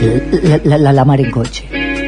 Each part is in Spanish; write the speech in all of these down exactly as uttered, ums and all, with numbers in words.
la, la, la, la mar en coche.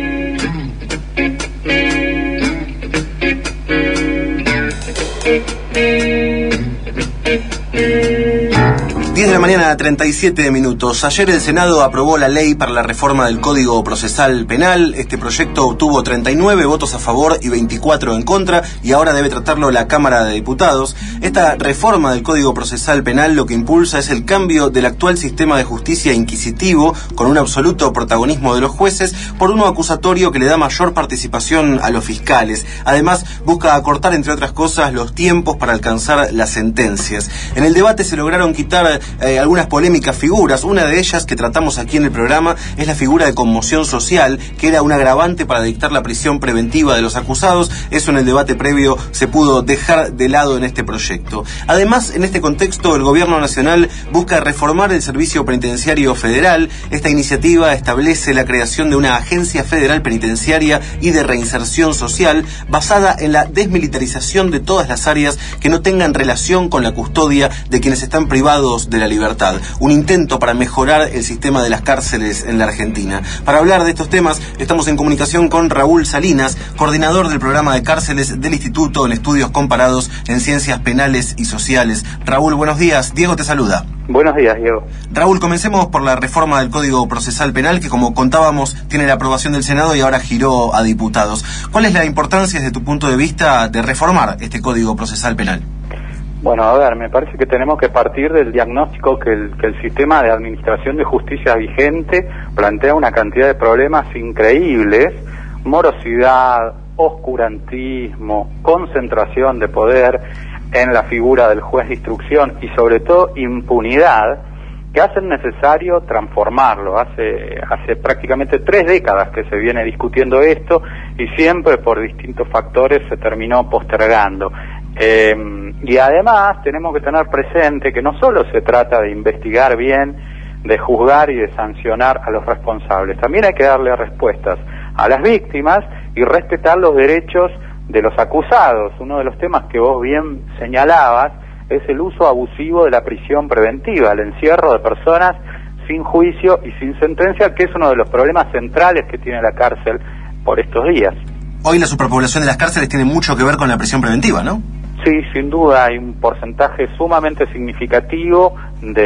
diez de la mañana, treinta y siete minutos. Ayer el Senado aprobó la ley para la reforma del Código Procesal Penal. Este proyecto obtuvo treinta y nueve votos a favor y veinticuatro en contra, y ahora debe tratarlo la Cámara de Diputados. Esta reforma del Código Procesal Penal lo que impulsa es el cambio del actual sistema de justicia inquisitivo, con un absoluto protagonismo de los jueces, por uno acusatorio que le da mayor participación a los fiscales. Además, busca acortar, entre otras cosas, los tiempos para alcanzar las sentencias. En el debate se lograron quitar Eh, algunas polémicas figuras. Una de ellas, que tratamos aquí en el programa, es la figura de conmoción social, que era un agravante para dictar la prisión preventiva de los acusados. Eso en el debate previo se pudo dejar de lado en este proyecto. Además, en este contexto, el Gobierno Nacional busca reformar el Servicio Penitenciario Federal. Esta iniciativa establece la creación de una Agencia Federal Penitenciaria y de Reinserción Social, basada en la desmilitarización de todas las áreas que no tengan relación con la custodia de quienes están privados de la libertad. Un intento para mejorar el sistema de las cárceles en la Argentina. Para hablar de estos temas, estamos en comunicación con Raúl Salinas, coordinador del programa de cárceles del Instituto en Estudios Comparados en Ciencias Penales y Sociales. Raúl, buenos días. Diego te saluda. Buenos días, Diego. Raúl, comencemos por la reforma del Código Procesal Penal, que, como contábamos, tiene la aprobación del Senado y ahora giró a diputados. ¿Cuál es la importancia, desde tu punto de vista, de reformar este Código Procesal Penal? Bueno, a ver, me parece que tenemos que partir del diagnóstico que el, que el sistema de administración de justicia vigente plantea una cantidad de problemas increíbles: morosidad, oscurantismo, concentración de poder en la figura del juez de instrucción y, sobre todo, impunidad, que hacen necesario transformarlo. Hace, hace prácticamente tres décadas que se viene discutiendo esto y siempre por distintos factores se terminó postergando. Eh, y además tenemos que tener presente que no solo se trata de investigar bien, de juzgar y de sancionar a los responsables, también hay que darle respuestas a las víctimas y respetar los derechos de los acusados. Uno de los temas que vos bien señalabas es el uso abusivo de la prisión preventiva, el encierro de personas sin juicio y sin sentencia, que es uno de los problemas centrales que tiene la cárcel por estos días. Hoy la superpoblación de las cárceles tiene mucho que ver con la prisión preventiva, ¿no? Sí, sin duda hay un porcentaje sumamente significativo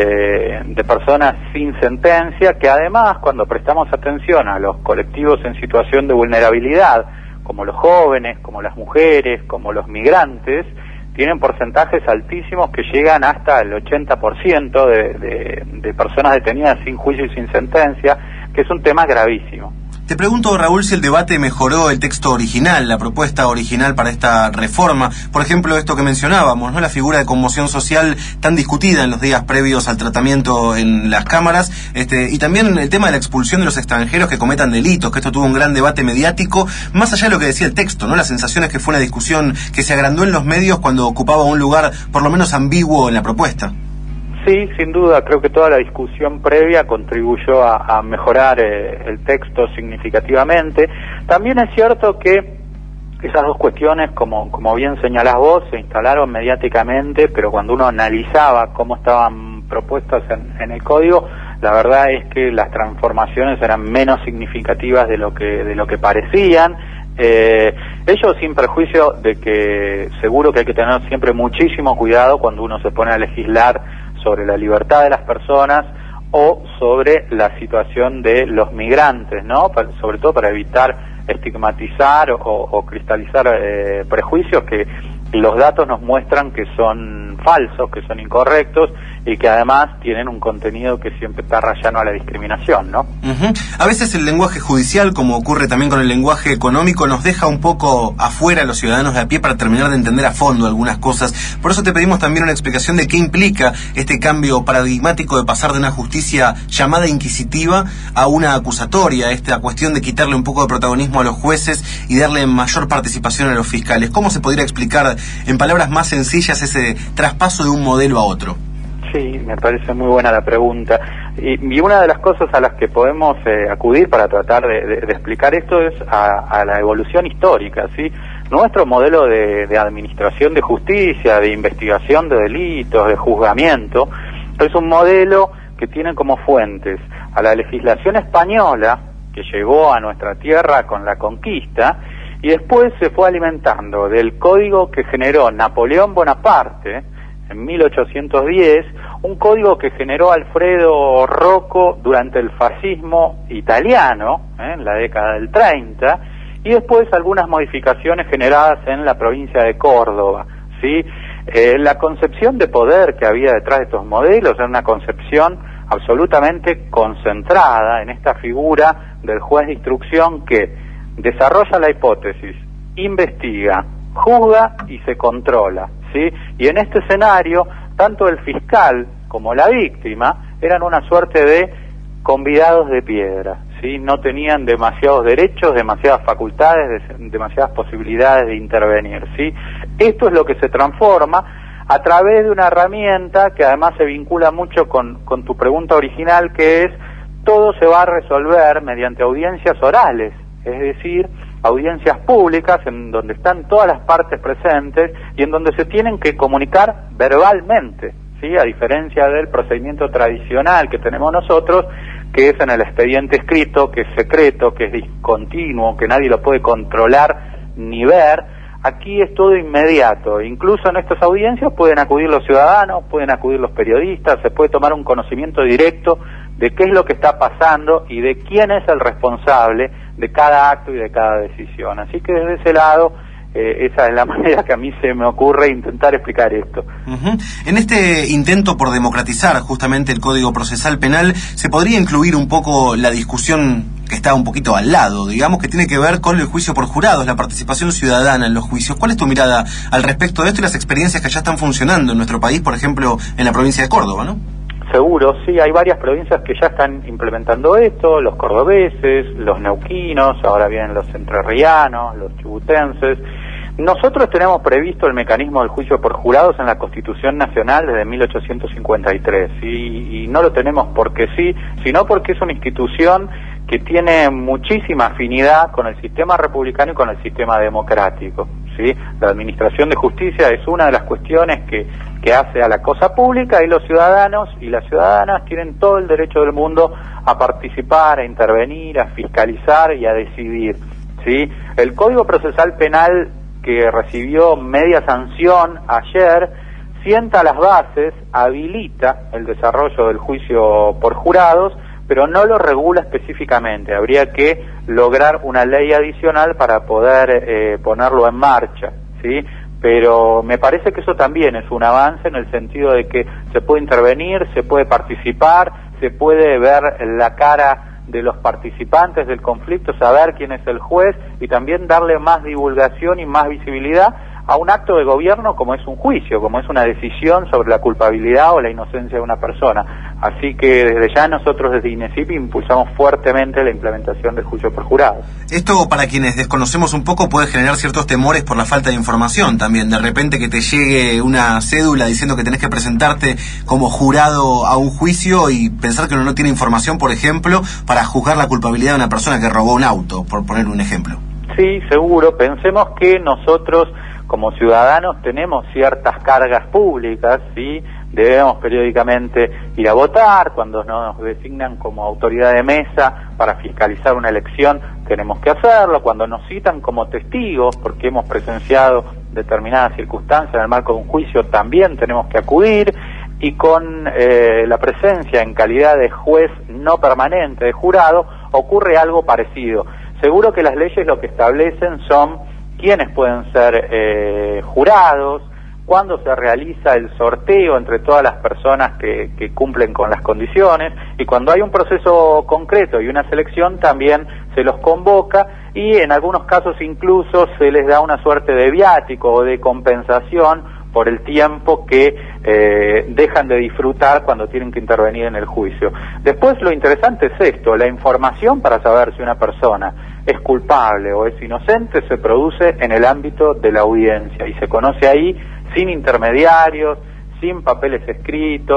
de, de personas sin sentencia, que además, cuando prestamos atención a los colectivos en situación de vulnerabilidad, como los jóvenes, como las mujeres, como los migrantes, tienen porcentajes altísimos que llegan hasta el ochenta por ciento de, de, de personas detenidas sin juicio y sin sentencia, que es un tema gravísimo. Te pregunto, Raúl, si el debate mejoró el texto original, la propuesta original para esta reforma. Por ejemplo, esto que mencionábamos, ¿no? La figura de conmoción social tan discutida en los días previos al tratamiento en las cámaras, este, y también el tema de la expulsión de los extranjeros que cometan delitos, que esto tuvo un gran debate mediático, más allá de lo que decía el texto, ¿no? La sensación es que fue una discusión que se agrandó en los medios cuando ocupaba un lugar por lo menos ambiguo en la propuesta. Sí, sin duda, creo que toda la discusión previa contribuyó a, a mejorar eh, el texto significativamente. También es cierto que esas dos cuestiones, como, como bien señalás vos, se instalaron mediáticamente, pero cuando uno analizaba cómo estaban propuestas en, en el código, la verdad es que las transformaciones eran menos significativas de lo que, de lo que parecían. Eh, ello sin perjuicio de que seguro que hay que tener siempre muchísimo cuidado cuando uno se pone a legislar sobre la libertad de las personas o sobre la situación de los migrantes, ¿no? Para, sobre todo para evitar estigmatizar o, o cristalizar eh, prejuicios que los datos nos muestran que son falsos, que son incorrectos y que además tienen un contenido que siempre está rayano a la discriminación, ¿no? Uh-huh. A veces el lenguaje judicial, como ocurre también con el lenguaje económico, nos deja un poco afuera a los ciudadanos de a pie para terminar de entender a fondo algunas cosas. Por eso te pedimos también una explicación de qué implica este cambio paradigmático de pasar de una justicia llamada inquisitiva a una acusatoria, esta cuestión de quitarle un poco de protagonismo a los jueces y darle mayor participación a los fiscales. ¿Cómo se podría explicar en palabras más sencillas ese traspaso de un modelo a otro? Sí, me parece muy buena la pregunta. Y, y una de las cosas a las que podemos eh, acudir para tratar de, de, de explicar esto es a, a la evolución histórica, ¿sí? Nuestro modelo de, de administración de justicia, de investigación de delitos, de juzgamiento, es un modelo que tiene como fuentes a la legislación española que llegó a nuestra tierra con la conquista y después se fue alimentando del código que generó Napoleón Bonaparte en mil ochocientos diez, un código que generó Alfredo Rocco durante el fascismo italiano, ¿eh? en la década del treinta, y después algunas modificaciones generadas en la provincia de Córdoba, ¿sí? Eh, la concepción de poder que había detrás de estos modelos era una concepción absolutamente concentrada en esta figura del juez de instrucción que desarrolla la hipótesis, investiga, juzga y se controla, ¿sí? Y en este escenario, tanto el fiscal como la víctima eran una suerte de convidados de piedra, ¿sí? No tenían demasiados derechos, demasiadas facultades, demasiadas posibilidades de intervenir, ¿sí? Esto es lo que se transforma a través de una herramienta que además se vincula mucho con, con tu pregunta original, que es todo se va a resolver mediante audiencias orales, es decir, audiencias públicas en donde están todas las partes presentes y en donde se tienen que comunicar verbalmente, ¿sí? A diferencia del procedimiento tradicional que tenemos nosotros, que es en el expediente escrito, que es secreto, que es discontinuo, que nadie lo puede controlar ni ver. Aquí es todo inmediato. Incluso en estas audiencias pueden acudir los ciudadanos, pueden acudir los periodistas, se puede tomar un conocimiento directo de qué es lo que está pasando y de quién es el responsable de cada acto y de cada decisión. Así que desde ese lado, eh, esa es la manera que a mí se me ocurre intentar explicar esto. Uh-huh. En este intento por democratizar justamente el Código Procesal Penal, ¿se podría incluir un poco la discusión que está un poquito al lado, digamos, que tiene que ver con el juicio por jurados, la participación ciudadana en los juicios? ¿Cuál es tu mirada al respecto de esto y las experiencias que ya están funcionando en nuestro país, por ejemplo, en la provincia de Córdoba, ¿no? Seguro, sí, hay varias provincias que ya están implementando esto, los cordobeses, los neuquinos, ahora vienen los entrerrianos, los chubutenses. Nosotros tenemos previsto el mecanismo del juicio por jurados en la Constitución Nacional desde mil ochocientos cincuenta y tres, y, y no lo tenemos porque sí, sino porque es una institución que tiene muchísima afinidad con el sistema republicano y con el sistema democrático, ¿sí? La administración de justicia es una de las cuestiones que, que hace a la cosa pública, y los ciudadanos y las ciudadanas tienen todo el derecho del mundo a participar, a intervenir, a fiscalizar y a decidir, ¿sí? El Código Procesal Penal, que recibió media sanción ayer, sienta las bases, habilita el desarrollo del juicio por jurados, pero no lo regula específicamente. Habría que lograr una ley adicional para poder eh, ponerlo en marcha, ¿sí? Pero me parece que eso también es un avance en el sentido de que se puede intervenir, se puede participar, se puede ver la cara de los participantes del conflicto, saber quién es el juez y también darle más divulgación y más visibilidad a un acto de gobierno como es un juicio, como es una decisión sobre la culpabilidad o la inocencia de una persona. Así que desde ya nosotros desde INESIP impulsamos fuertemente la implementación del juicio por jurados. Esto, para quienes desconocemos un poco, puede generar ciertos temores por la falta de información también. De repente que te llegue una cédula diciendo que tenés que presentarte como jurado a un juicio y pensar que uno no tiene información, por ejemplo, para juzgar la culpabilidad de una persona que robó un auto, por poner un ejemplo. Sí, seguro. Pensemos que nosotros como ciudadanos tenemos ciertas cargas públicas, ¿sí? Debemos periódicamente ir a votar, cuando nos designan como autoridad de mesa para fiscalizar una elección tenemos que hacerlo, cuando nos citan como testigos porque hemos presenciado determinadas circunstancias en el marco de un juicio también tenemos que acudir, y con eh, la presencia en calidad de juez no permanente, de jurado, ocurre algo parecido. Seguro que las leyes lo que establecen son quiénes pueden ser eh, jurados, cuándo se realiza el sorteo entre todas las personas que, que cumplen con las condiciones, y cuando hay un proceso concreto y una selección también se los convoca, y en algunos casos incluso se les da una suerte de viático o de compensación por el tiempo que eh, dejan de disfrutar cuando tienen que intervenir en el juicio. Después lo interesante es esto, la información para saber si una persona es culpable o es inocente se produce en el ámbito de la audiencia y se conoce ahí sin intermediarios, sin papeles escritos.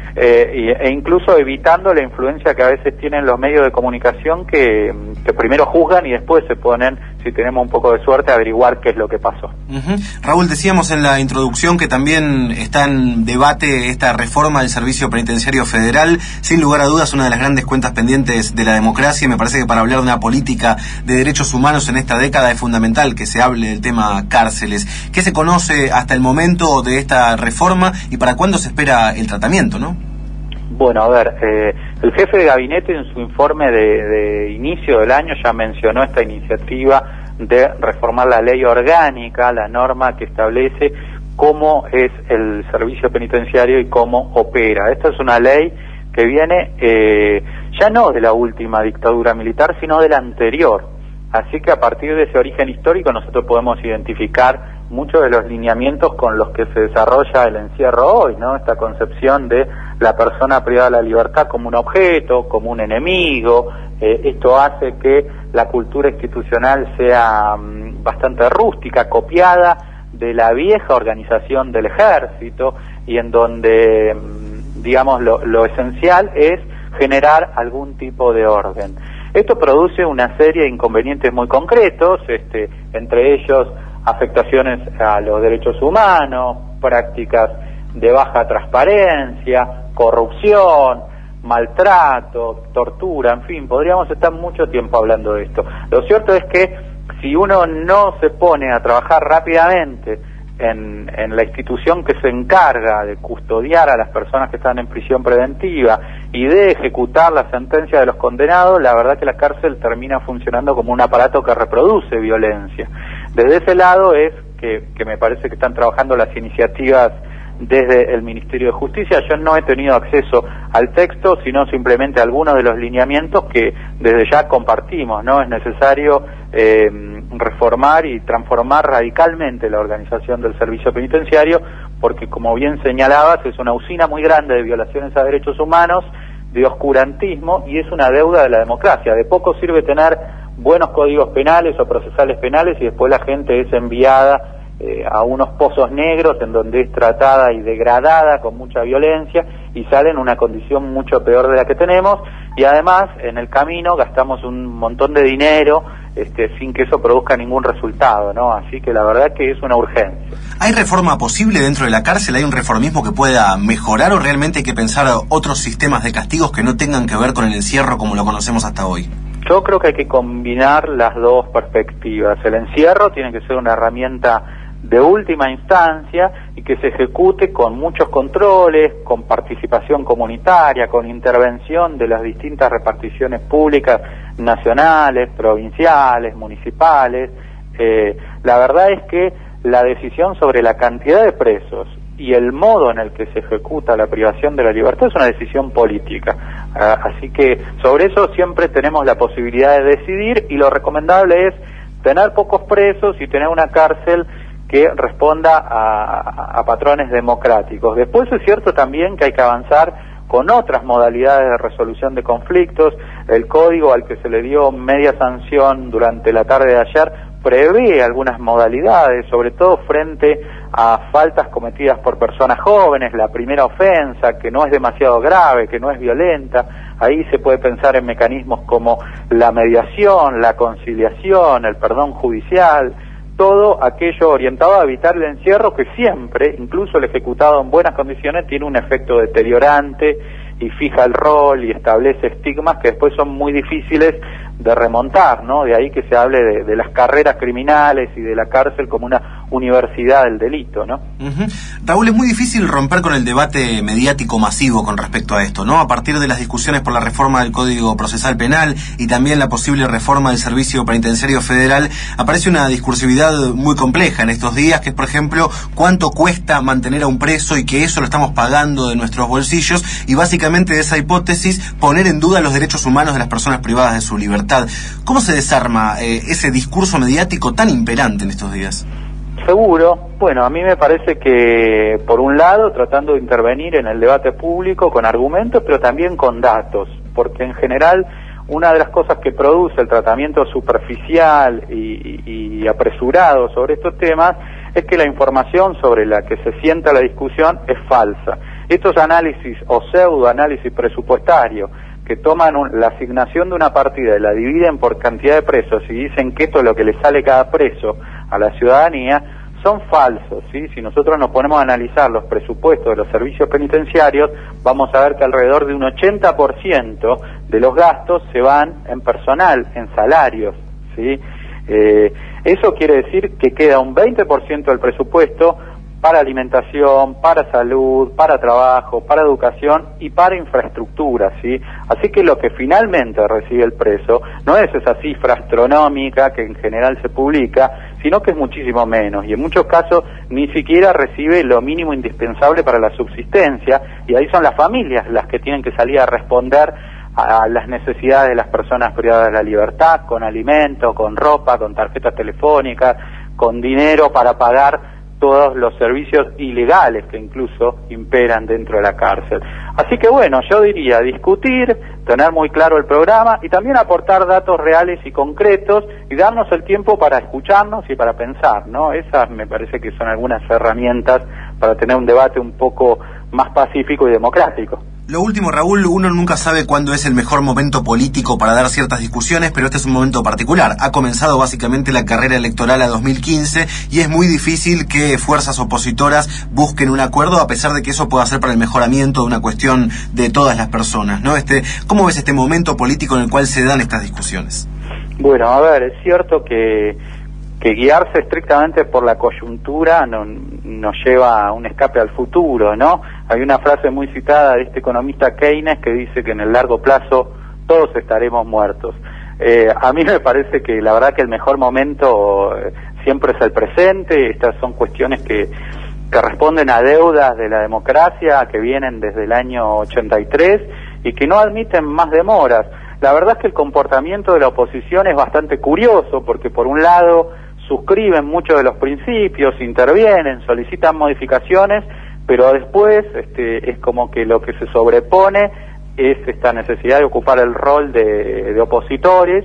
eh, y, e incluso evitando la influencia que a veces tienen los medios de comunicación que, que primero juzgan y después se ponen, si tenemos un poco de suerte, a averiguar qué es lo que pasó. Uh-huh. Raúl, decíamos en la introducción que también está en debate esta reforma del Servicio Penitenciario Federal, sin lugar a dudas una de las grandes cuentas pendientes de la democracia, y me parece que para hablar de una política de derechos humanos en esta década es fundamental que se hable del tema cárceles. ¿Qué se conoce hasta el momento de esta reforma y para cuándo se espera el tratamiento, no? Bueno, a ver, eh, el jefe de gabinete en su informe de, de inicio del año ya mencionó esta iniciativa de reformar la ley orgánica, la norma que establece cómo es el servicio penitenciario y cómo opera. Esta es una ley que viene eh, ya no de la última dictadura militar, sino de la anterior. Así que a partir de ese origen histórico nosotros podemos identificar muchos de los lineamientos con los que se desarrolla el encierro hoy, ¿no? Esta concepción de la persona privada de la libertad como un objeto, como un enemigo. Eh, esto hace que la cultura institucional sea um, bastante rústica, copiada de la vieja organización del ejército, y en donde, um, digamos, lo, lo esencial es generar algún tipo de orden. Esto produce una serie de inconvenientes muy concretos, este, entre ellos afectaciones a los derechos humanos, prácticas de baja transparencia, corrupción, maltrato, tortura, en fin, podríamos estar mucho tiempo hablando de esto. Lo cierto es que si uno no se pone a trabajar rápidamente en, en la institución que se encarga de custodiar a las personas que están en prisión preventiva y de ejecutar la sentencia de los condenados, la verdad que la cárcel termina funcionando como un aparato que reproduce violencia. Desde ese lado es que, que me parece que están trabajando las iniciativas desde el Ministerio de Justicia. Yo no he tenido acceso al texto, sino simplemente a algunos de los lineamientos que desde ya compartimos, ¿no? Es necesario eh, reformar y transformar radicalmente la organización del servicio penitenciario, porque, como bien señalabas, es una usina muy grande de violaciones a derechos humanos, de oscurantismo, y es una deuda de la democracia. De poco sirve tener buenos códigos penales o procesales penales y después la gente es enviada eh, a unos pozos negros en donde es tratada y degradada con mucha violencia y sale en una condición mucho peor de la que tenemos, y además en el camino gastamos un montón de dinero este, sin que eso produzca ningún resultado, ¿no? Así que la verdad que es una urgencia. ¿Hay reforma posible dentro de la cárcel? ¿Hay un reformismo que pueda mejorar o realmente hay que pensar otros sistemas de castigos que no tengan que ver con el encierro como lo conocemos hasta hoy? Yo creo que hay que combinar las dos perspectivas. El encierro tiene que ser una herramienta de última instancia y que se ejecute con muchos controles, con participación comunitaria, con intervención de las distintas reparticiones públicas nacionales, provinciales, municipales. Eh, la verdad es que la decisión sobre la cantidad de presos y el modo en el que se ejecuta la privación de la libertad es una decisión política. Uh, así que sobre eso siempre tenemos la posibilidad de decidir, y lo recomendable es tener pocos presos y tener una cárcel que responda a, a, a patrones democráticos. Después es cierto también que hay que avanzar con otras modalidades de resolución de conflictos. El código al que se le dio media sanción durante la tarde de ayer prevé algunas modalidades, sobre todo frente a faltas cometidas por personas jóvenes, la primera ofensa, que no es demasiado grave, que no es violenta. Ahí se puede pensar en mecanismos como la mediación, la conciliación, el perdón judicial, todo aquello orientado a evitar el encierro, que siempre, incluso el ejecutado en buenas condiciones, tiene un efecto deteriorante y fija el rol y establece estigmas que después son muy difíciles de remontar, ¿no? De ahí que se hable de, de las carreras criminales y de la cárcel como una universidad del delito, ¿no? Uh-huh. Raúl, es muy difícil romper con el debate mediático masivo con respecto a esto, ¿no? A partir de las discusiones por la reforma del Código Procesal Penal y también la posible reforma del Servicio Penitenciario Federal, aparece una discursividad muy compleja en estos días, que es, por ejemplo, cuánto cuesta mantener a un preso y que eso lo estamos pagando de nuestros bolsillos, y básicamente de esa hipótesis poner en duda los derechos humanos de las personas privadas de su libertad. ¿Cómo se desarma eh, ese discurso mediático tan imperante en estos días? Seguro. Bueno, a mí me parece que, por un lado, tratando de intervenir en el debate público con argumentos, pero también con datos, porque en general una de las cosas que produce el tratamiento superficial y, y, y apresurado sobre estos temas es que la información sobre la que se sienta la discusión es falsa. Estos análisis o pseudoanálisis presupuestarios que toman un, la asignación de una partida y la dividen por cantidad de presos y dicen que esto es lo que le sale cada preso a la ciudadanía, son falsos, ¿sí? Si nosotros nos ponemos a analizar los presupuestos de los servicios penitenciarios, vamos a ver que alrededor de un ochenta por ciento de los gastos se van en personal, en salarios, ¿sí? Eh, eso quiere decir que queda un veinte por ciento del presupuesto para alimentación, para salud, para trabajo, para educación y para infraestructura, ¿sí? Así que lo que finalmente recibe el preso no es esa cifra astronómica que en general se publica, sino que es muchísimo menos, y en muchos casos ni siquiera recibe lo mínimo indispensable para la subsistencia, y ahí son las familias las que tienen que salir a responder a las necesidades de las personas privadas de la libertad, con alimento, con ropa, con tarjetas telefónicas, con dinero para pagar todos los servicios ilegales que incluso imperan dentro de la cárcel. Así que bueno, yo diría discutir, tener muy claro el programa y también aportar datos reales y concretos y darnos el tiempo para escucharnos y para pensar, ¿no? Esas me parece que son algunas herramientas para tener un debate un poco más pacífico y democrático. Lo último, Raúl, uno nunca sabe cuándo es el mejor momento político para dar ciertas discusiones, pero este es un momento particular. Ha comenzado básicamente la carrera electoral a dos mil quince y es muy difícil que fuerzas opositoras busquen un acuerdo, a pesar de que eso pueda ser para el mejoramiento de una cuestión de todas las personas, ¿no? Este, ¿cómo ves este momento político en el cual se dan estas discusiones? Bueno, a ver, es cierto que que guiarse estrictamente por la coyuntura no, nos lleva a un escape al futuro, ¿no? Hay una frase muy citada de este economista Keynes que dice que en el largo plazo todos estaremos muertos. Eh, a mí me parece que la verdad que el mejor momento eh, siempre es el presente. Estas son cuestiones que, que responden a deudas de la democracia que vienen desde el año ochenta y tres y que no admiten más demoras. La verdad es que el comportamiento de la oposición es bastante curioso porque por un lado suscriben muchos de los principios, intervienen, solicitan modificaciones, pero después este, es como que lo que se sobrepone es esta necesidad de ocupar el rol de, de opositores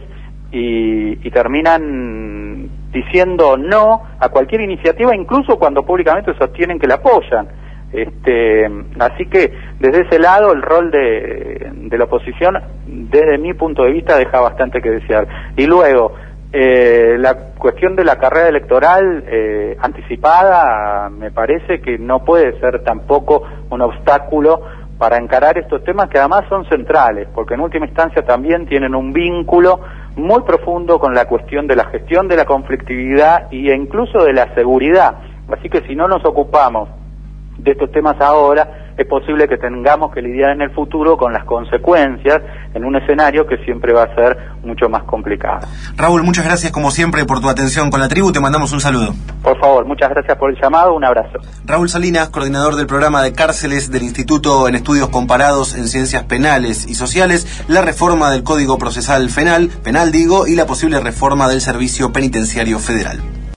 y, y terminan diciendo no a cualquier iniciativa, incluso cuando públicamente sostienen que la apoyan. Este, así que desde ese lado el rol de, de la oposición, desde mi punto de vista, deja bastante que desear. Y luego, Eh, la cuestión de la carrera electoral eh, anticipada me parece que no puede ser tampoco un obstáculo para encarar estos temas que además son centrales, porque en última instancia también tienen un vínculo muy profundo con la cuestión de la gestión de la conflictividad e incluso de la seguridad. Así que si no nos ocupamos de estos temas ahora, es posible que tengamos que lidiar en el futuro con las consecuencias en un escenario que siempre va a ser mucho más complicado. Raúl, muchas gracias como siempre por tu atención con la tribu, te mandamos un saludo. Por favor, muchas gracias por el llamado, un abrazo. Raúl Salinas, coordinador del programa de cárceles del Instituto en Estudios Comparados en Ciencias Penales y Sociales, la reforma del Código Procesal Penal, penal digo, y la posible reforma del Servicio Penitenciario Federal.